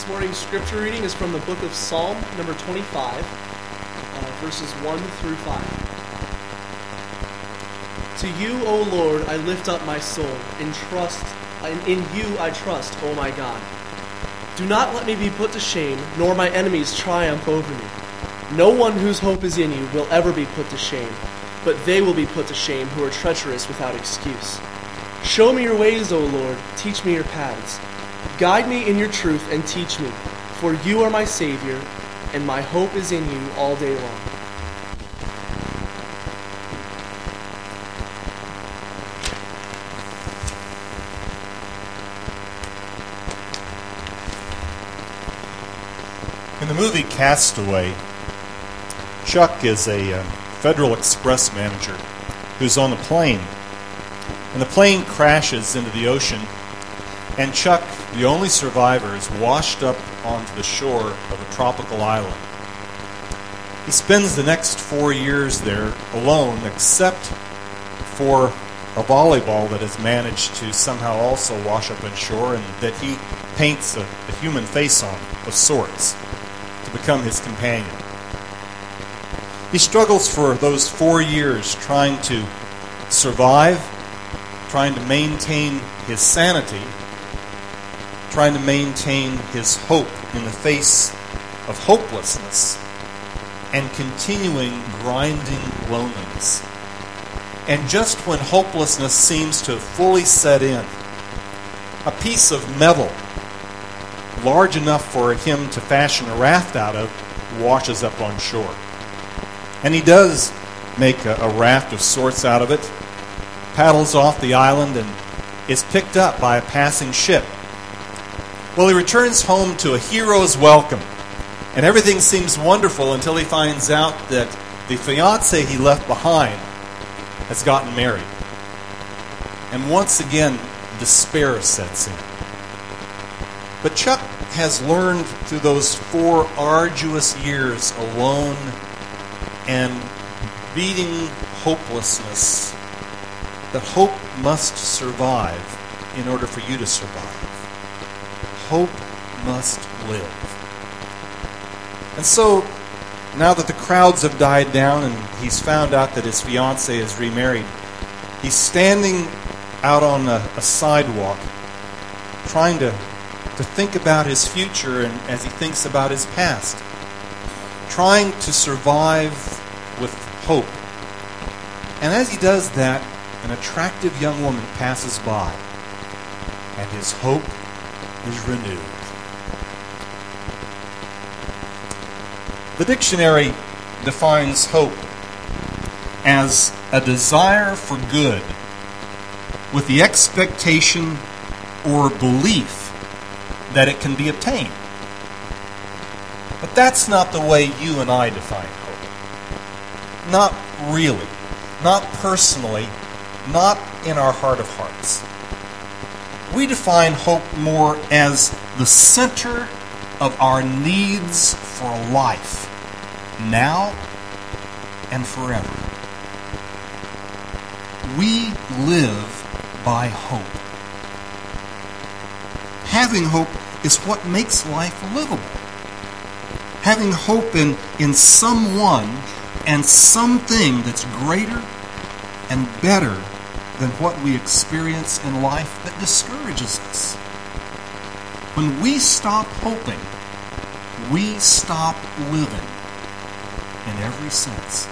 This morning's scripture reading is from the book of Psalm, number 25, verses 1 through 5. To you, O Lord, I lift up my soul. In you I trust, O my God. Do not let me be put to shame, nor my enemies triumph over me. No one whose hope is in you will ever be put to shame, but they will be put to shame who are treacherous without excuse. Show me your ways, O Lord. Teach me your paths. Guide me in your truth and teach me, for you are my Savior, and my hope is in you all day long. In the movie Castaway, Chuck is a Federal Express manager who's on a plane. And the plane crashes into the ocean, and Chuck, the only survivor, is washed up onto the shore of a tropical island. He spends the next 4 years there alone, except for a volleyball that has managed to somehow also wash up on shore and that he paints a human face on of sorts to become his companion. He struggles for those 4 years trying to survive, trying to maintain his sanity, trying to maintain his hope in the face of hopelessness, and continuing grinding loneliness. And just when hopelessness seems to have fully set in, a piece of metal large enough for him to fashion a raft out of washes up on shore. And he does make a raft of sorts out of it, paddles off the island, and is picked up by a passing ship. Well, he returns home to a hero's welcome, and everything seems wonderful until he finds out that the fiancée he left behind has gotten married. And once again, despair sets in. But Chuck has learned through those 4 arduous years alone and beating hopelessness that hope must survive in order for you to survive. Hope must live. And so, now that the crowds have died down and he's found out that his fiancée is remarried, he's standing out on a sidewalk trying to think about his future and as he thinks about his past, trying to survive with hope. And as he does that, an attractive young woman passes by, and his hope is renewed. The dictionary defines hope as a desire for good with the expectation or belief that it can be obtained. But that's not the way you and I define hope. Not really. Not personally. Not in our heart of hearts. We define hope more as the center of our needs for life, now and forever. We live by hope. Having hope is what makes life livable. Having hope in someone and something that's greater and better than what we experience in life that discourages us. When we stop hoping, we stop living in every sense.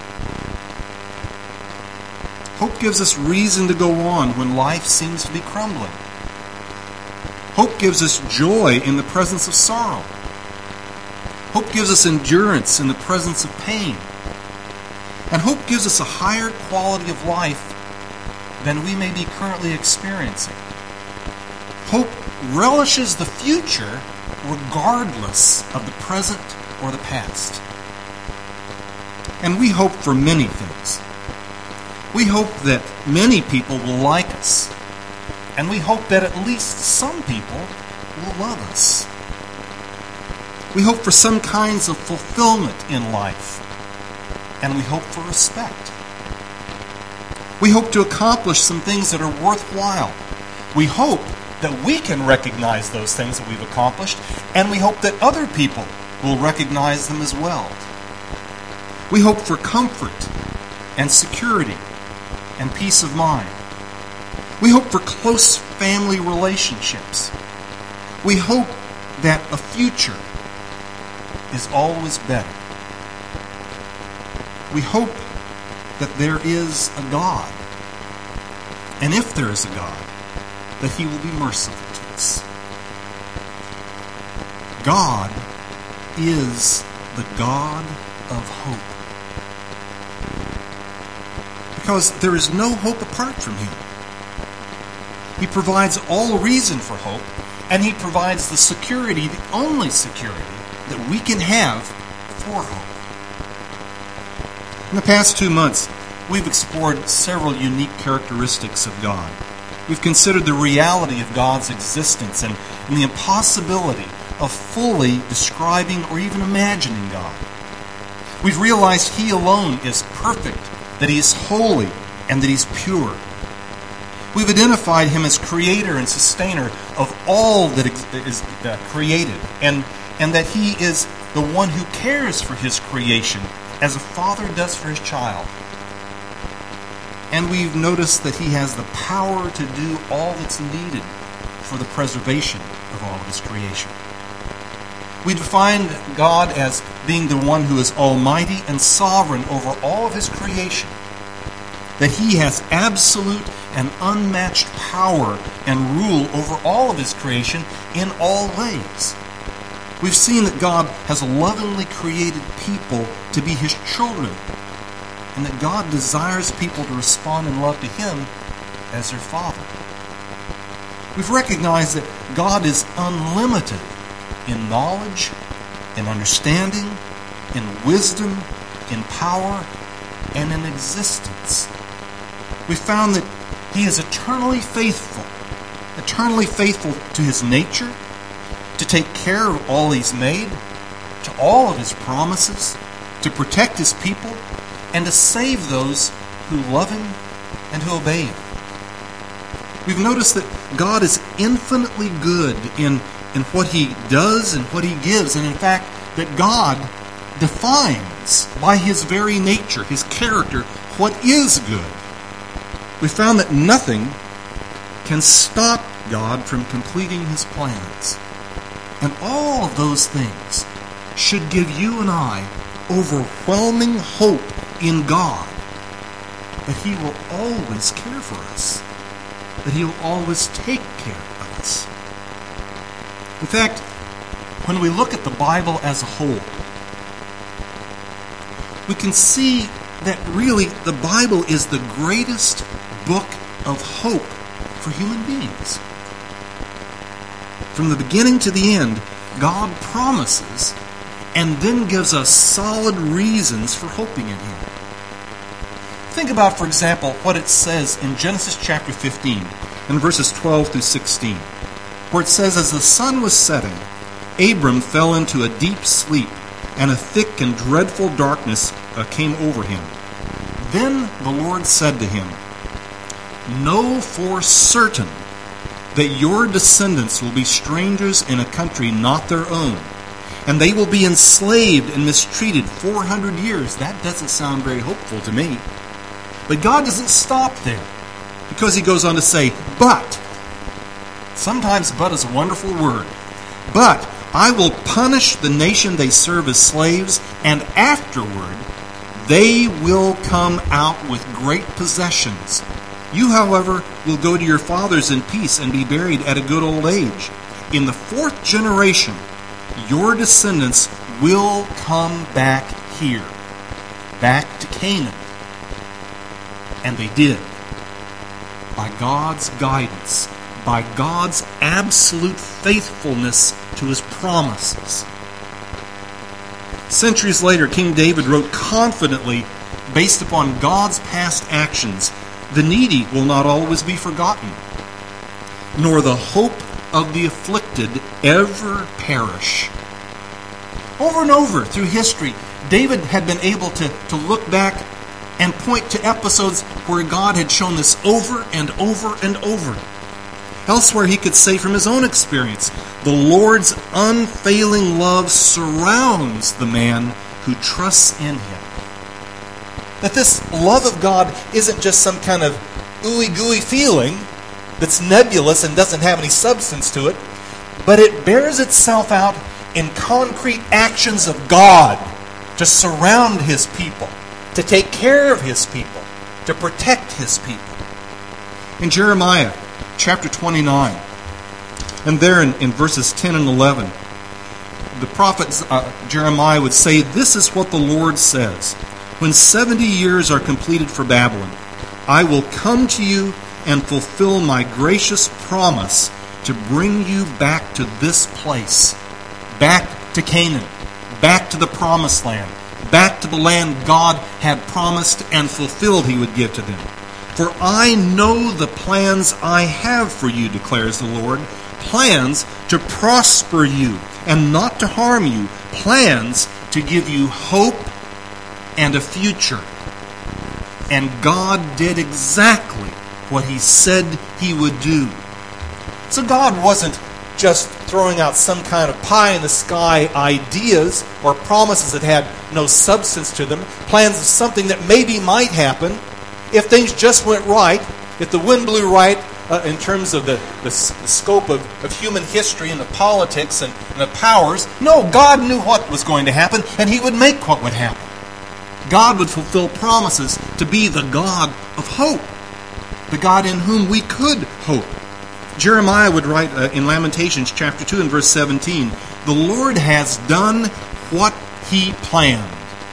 Hope gives us reason to go on when life seems to be crumbling. Hope gives us joy in the presence of sorrow. Hope gives us endurance in the presence of pain. And hope gives us a higher quality of life than we may be currently experiencing. Hope relishes the future regardless of the present or the past. And we hope for many things. We hope that many people will like us. And we hope that at least some people will love us. We hope for some kinds of fulfillment in life. And we hope for respect. We hope to accomplish some things that are worthwhile. We hope that we can recognize those things that we've accomplished, and we hope that other people will recognize them as well. We hope for comfort and security and peace of mind. We hope for close family relationships. We hope that a future is always better. We hope that there is a God. And if there is a God, that He will be merciful to us. God is the God of hope. Because there is no hope apart from Him. He provides all reason for hope, and He provides the security, the only security that we can have for hope. In the past 2 months, we've explored several unique characteristics of God. We've considered the reality of God's existence and the impossibility of fully describing or even imagining God. We've realized He alone is perfect, that He is holy, and that He's pure. We've identified Him as creator and sustainer of all that is created, and that He is the one who cares for His creation as a father does for his child. And we've noticed that He has the power to do all that's needed for the preservation of all of His creation. We defined God as being the one who is almighty and sovereign over all of His creation. That He has absolute and unmatched power and rule over all of His creation in all ways. We've seen that God has lovingly created people to be His children, and that God desires people to respond in love to Him as their Father. We've recognized that God is unlimited in knowledge, in understanding, in wisdom, in power, and in existence. We found that He is eternally faithful to His nature, to take care of all He's made, to all of His promises, to protect His people, and to save those who love Him and who obey Him. We've noticed that God is infinitely good in what He does and what He gives, and in fact, that God defines by His very nature, His character, what is good. We found that nothing can stop God from completing His plans. And all of those things should give you and I overwhelming hope in God that He will always care for us, that He will always take care of us. In fact, when we look at the Bible as a whole, we can see that really the Bible is the greatest book of hope for human beings. From the beginning to the end, God promises and then gives us solid reasons for hoping in Him. Think about, for example, what it says in Genesis chapter 15, in verses 12 through 16, where it says, "As the sun was setting, Abram fell into a deep sleep, and a thick and dreadful darkness came over him. Then the Lord said to him, 'Know for certain that your descendants will be strangers in a country not their own, and they will be enslaved and mistreated 400 years. That doesn't sound very hopeful to me. But God doesn't stop there, because He goes on to say, "But," sometimes "but" is a wonderful word, "but I will punish the nation they serve as slaves, and afterward they will come out with great possessions. You, however, will go to your fathers in peace and be buried at a good old age. In the 4th generation, your descendants will come back here," back to Canaan. And they did. By God's guidance, by God's absolute faithfulness to His promises. Centuries later, King David wrote confidently, based upon God's past actions, "The needy will not always be forgotten, nor the hope of the afflicted ever perish." Over and over through history, David had been able to look back and point to episodes where God had shown this over and over and over. Elsewhere, he could say from his own experience, the Lord's unfailing love surrounds the man who trusts in him. That this love of God isn't just some kind of ooey-gooey feeling that's nebulous and doesn't have any substance to it, but it bears itself out in concrete actions of God to surround his people, to take care of his people, to protect his people. In Jeremiah chapter 29, and there in verses 10 and 11, the prophet Jeremiah would say, "This is what the Lord says. When 70 years are completed for Babylon, I will come to you and fulfill my gracious promise to bring you back to this place, back to Canaan, back to the promised land, back to the land God had promised and fulfilled he would give to them. For I know the plans I have for you, declares the Lord, plans to prosper you and not to harm you, plans to give you hope and a future." And God did exactly what he said he would do. So God wasn't just throwing out some kind of pie-in-the-sky ideas or promises that had no substance to them, plans of something that maybe might happen if things just went right, if the wind blew right in terms of the scope of human history and the politics and the powers. No, God knew what was going to happen, and he would make what would happen. God would fulfill promises to be the God of hope, the God in whom we could hope. Jeremiah would write in Lamentations chapter 2 and verse 17, "The Lord has done what he planned.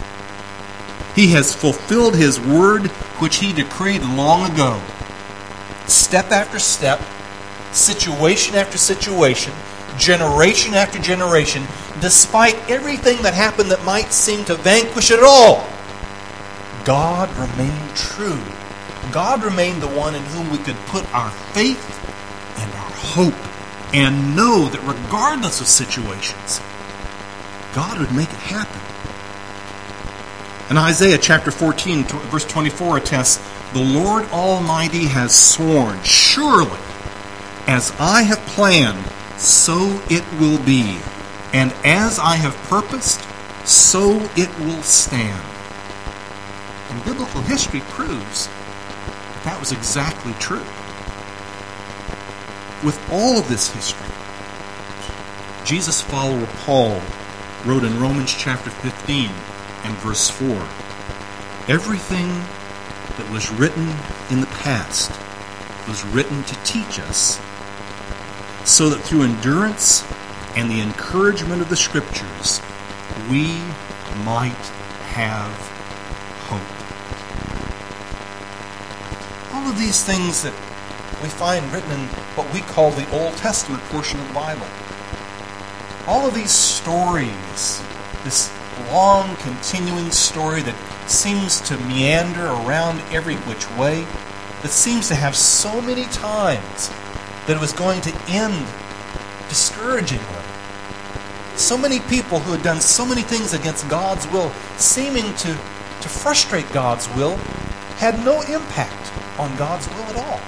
He has fulfilled his word which he decreed long ago." Step after step, situation after situation, generation after generation, despite everything that happened that might seem to vanquish it all, God remained true. God remained the one in whom we could put our faith and our hope and know that regardless of situations, God would make it happen. And Isaiah chapter 14, verse 24 attests, "The Lord Almighty has sworn, surely, as I have planned, so it will be. And as I have purposed, so it will stand." And biblical history proves that was exactly true. With all of this history, Jesus' follower Paul wrote in Romans chapter 15 and verse 4, "Everything that was written in the past was written to teach us, so that through endurance and the encouragement of the Scriptures, we might have hope." All of these things that we find written in what we call the Old Testament portion of the Bible, all of these stories, this long continuing story that seems to meander around every which way, that seems to have so many times that it was going to end discouragingly. So many people who had done so many things against God's will, seeming to frustrate God's will, had no impact on God's will at all.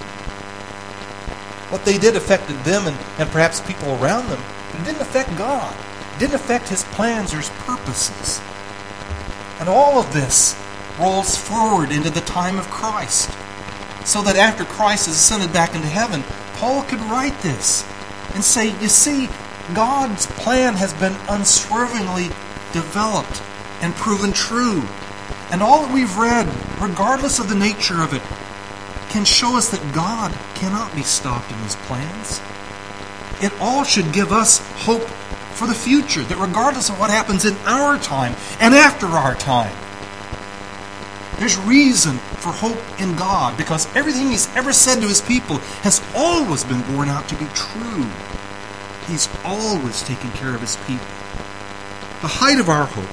What they did affected them and perhaps people around them, but it didn't affect God. It didn't affect his plans or his purposes. And all of this rolls forward into the time of Christ, so that after Christ is ascended back into heaven, Paul could write this and say, you see, God's plan has been unswervingly developed and proven true. And all that we've read, regardless of the nature of it, can show us that God cannot be stopped in his plans. It all should give us hope for the future, that regardless of what happens in our time and after our time, there's reason for hope in God, because everything he's ever said to his people has always been borne out to be true. He's always taken care of his people. The height of our hope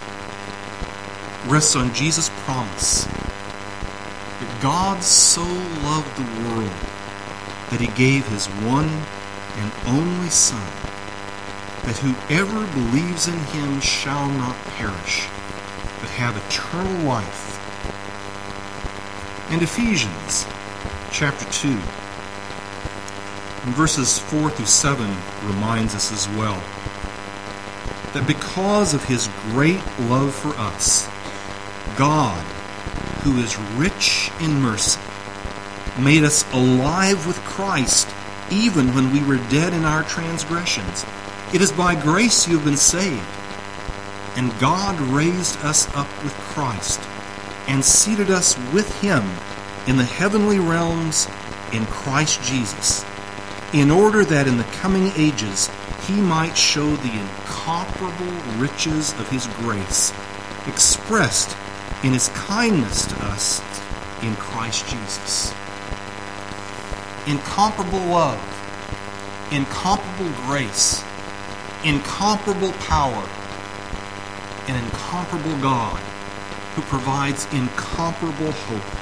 rests on Jesus' promise that God so loved the world that he gave his one and only Son, that whoever believes in him shall not perish, but have eternal life. And Ephesians chapter 2 And verses 4 through 7 reminds us as well that because of his great love for us, God, who is rich in mercy, made us alive with Christ even when we were dead in our transgressions. It is by grace you have been saved. And God raised us up with Christ and seated us with him in the heavenly realms in Christ Jesus, in order that in the coming ages he might show the incomparable riches of his grace, expressed in his kindness to us in Christ Jesus. Incomparable love, incomparable grace, incomparable power, an incomparable God who provides incomparable hope.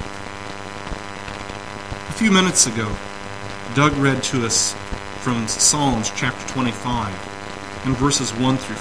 A few minutes ago, Doug read to us from Psalms chapter 25 and verses 1 through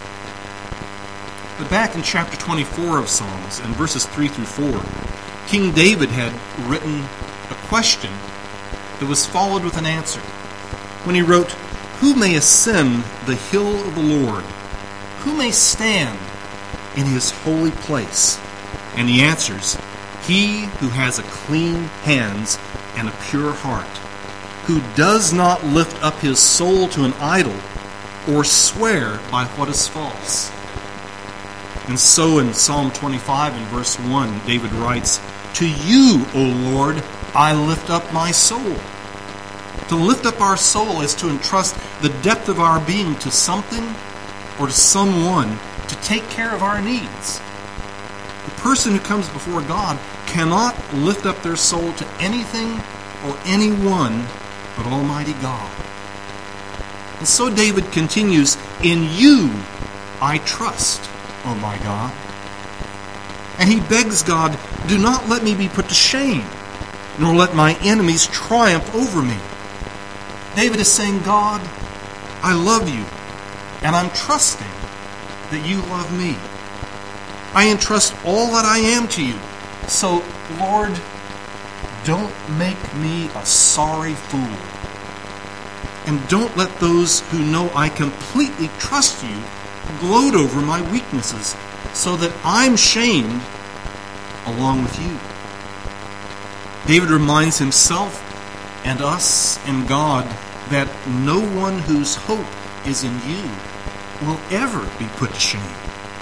5. But back in chapter 24 of Psalms and verses 3 through 4, King David had written a question that was followed with an answer when he wrote, "Who may ascend the hill of the Lord? Who may stand in his holy place?" And he answers, "He who has a clean hands and a pure heart, who does not lift up his soul to an idol or swear by what is false." And so in Psalm 25 and verse 1, David writes, "To you, O Lord, I lift up my soul." To lift up our soul is to entrust the depth of our being to something or to someone to take care of our needs. The person who comes before God cannot lift up their soul to anything or anyone but Almighty God. And so David continues, "In you I trust, O my God." And he begs God, "Do not let me be put to shame, nor let my enemies triumph over me." David is saying, "God, I love you, and I'm trusting that you love me. I entrust all that I am to you. So, Lord, don't make me a sorry fool. And don't let those who know I completely trust you gloat over my weaknesses, so that I'm shamed along with you." David reminds himself and us and God that no one whose hope is in you will ever be put to shame.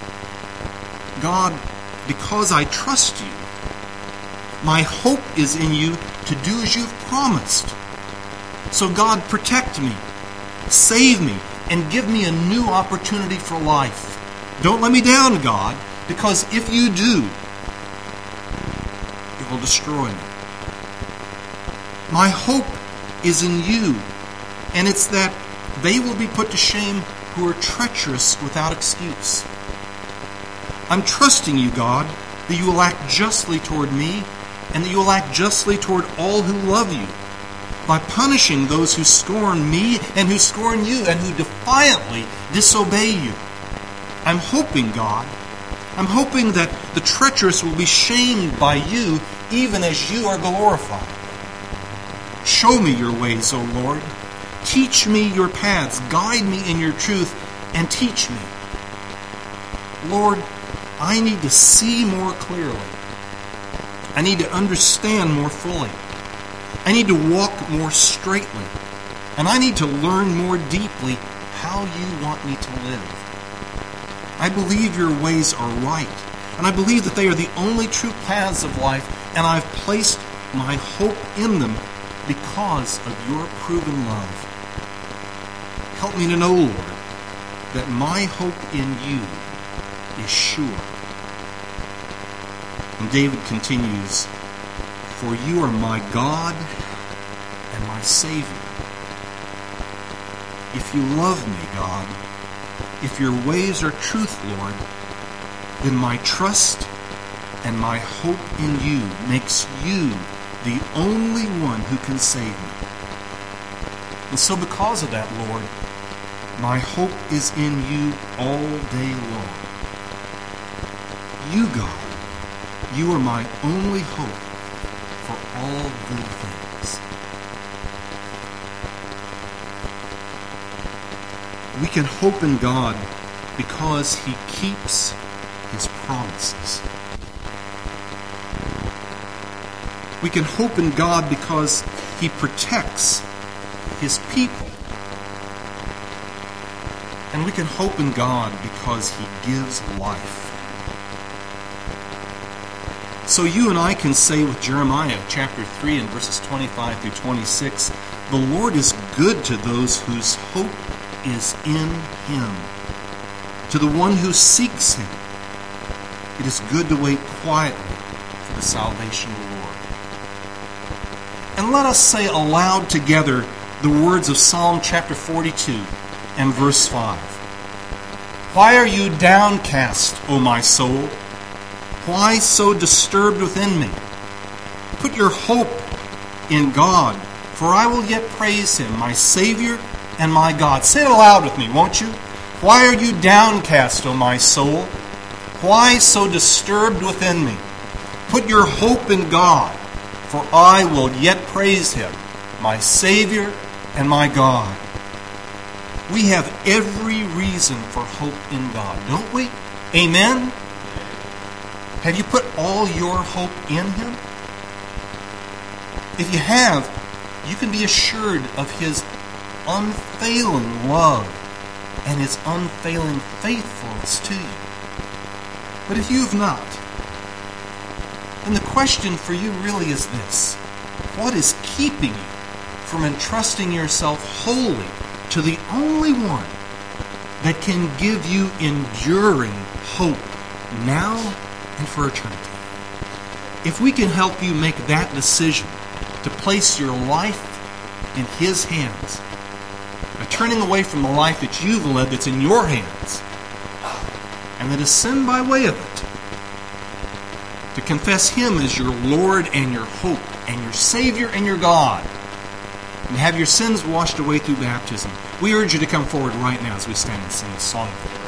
God, because I trust you, my hope is in you to do as you've promised. So God, protect me, save me, and give me a new opportunity for life. Don't let me down, God, because if you do, it will destroy me. My hope is in you, and it's that they will be put to shame who are treacherous without excuse. I'm trusting you, God, that you will act justly toward me, and that you will act justly toward all who love you, by punishing those who scorn me and who scorn you and who defiantly disobey you. I'm hoping, God, I'm hoping that the treacherous will be shamed by you even as you are glorified. Show me your ways, O Lord. Teach me your paths. Guide me in your truth and teach me. Lord, I need to see more clearly. I need to understand more fully. I need to walk more straightly. And I need to learn more deeply how you want me to live. I believe your ways are right. And I believe that they are the only true paths of life. And I've placed my hope in them because of your proven love. Help me to know, Lord, that my hope in you is sure. And David continues, "For you are my God and my Savior." If you love me, God, if your ways are truth, Lord, then my trust and my hope in you makes you the only one who can save me. And so because of that, Lord, my hope is in you all day long. You, God, you are my only hope for all good things. We can hope in God because He keeps His promises. We can hope in God because He protects His people. And we can hope in God because He gives life. So you and I can say with Jeremiah chapter 3 and verses 25 through 26, the Lord is good to those whose hope is in Him. To the one who seeks Him, it is good to wait quietly for the salvation of the Lord. And let us say aloud together the words of Psalm chapter 42 and verse 5. Why are you downcast, O my soul? Why so disturbed within me? Put your hope in God, for I will yet praise Him, my Savior and my God. Say it aloud with me, won't you? Why are you downcast, O my soul? Why so disturbed within me? Put your hope in God, for I will yet praise Him, my Savior and my God. We have every reason for hope in God, don't we? Amen? Have you put all your hope in Him? If you have, you can be assured of His unfailing love and His unfailing faithfulness to you. But if you have not, then the question for you really is this: what is keeping you from entrusting yourself wholly to the only one that can give you enduring hope now and for eternity? If we can help you make that decision to place your life in His hands, by turning away from the life that you've led that's in your hands, and that is sin by way of it, to confess Him as your Lord and your hope and your Savior and your God, and have your sins washed away through baptism, we urge you to come forward right now as we stand and sing this song.